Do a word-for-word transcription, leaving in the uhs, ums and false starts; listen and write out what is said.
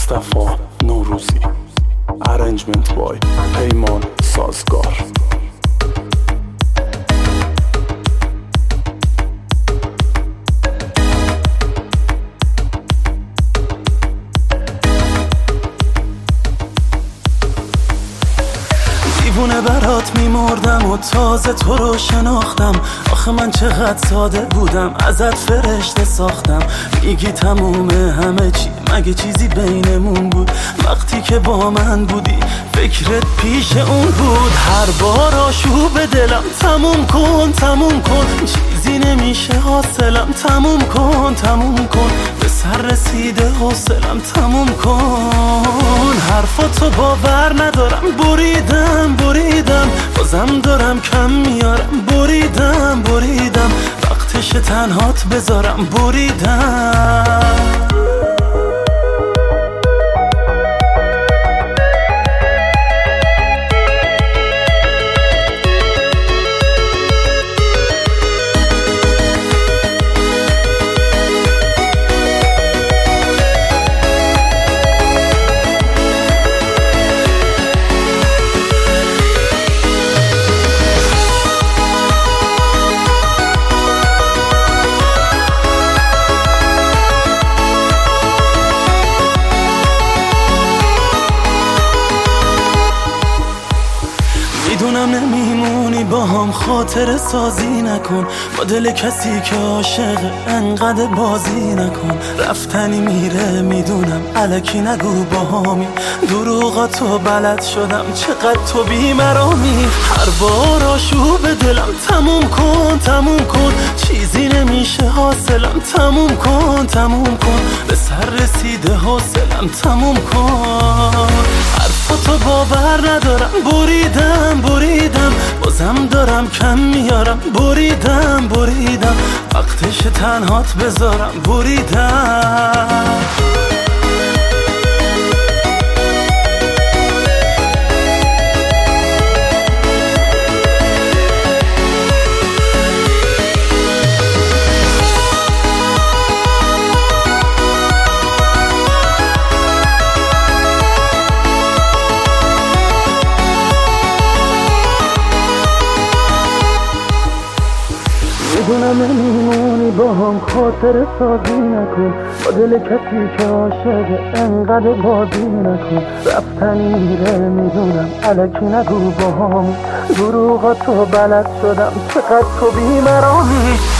مصطفی نوروزی. ارنجمنت بای پیمان سازگار. دیوونه برات میمردم و تازه تو رو شناختم. آخه من چقدر ساده بودم، ازت فرشته ساختم. میگی تمومه همه چی، مگه چیزی بینمون بود؟ وقتی که با من بودی فکرت پیش اون بود. هر بار آشوب دلم تموم کن تموم کن، چیزی نمیشه حاصلم. تموم کن تموم کن، به سر رسیده حاصلم. تموم کن، حرفاتو باور ندارم. بریدم بریدم بازم دارم کم میارم. بریدم بریدم وقتش تنهات بذارم. بریدم میدونم نمیمونی با هم، خاطر سازی نکن با دل کسی که عاشقه. انقدر بازی نکن، رفتنی میره میدونم. الکی نگو با همی، دروغاتو بلد شدم. چقدر تو بیمرامی، هر بار آشوب دلم. تموم کن تموم کن، چیزی نمیشه حاصلم. تموم کن تموم کن، به سر رسیده حاصلم. تموم کن، حرفاتو باور ندارم. بریدم بریدم بازم دارم کم میارم. بریدم بریدم وقتش تنهات بذارم. بریدم میدونم نمیمونی با هم، خاطر سازی نکن با دل کسی که عاشقه. انقدر بازی نکن، رفتنی میره میدونم. الکی نگو با هم، دروغاتو بلد شدم. چقدر تو بیمرامی،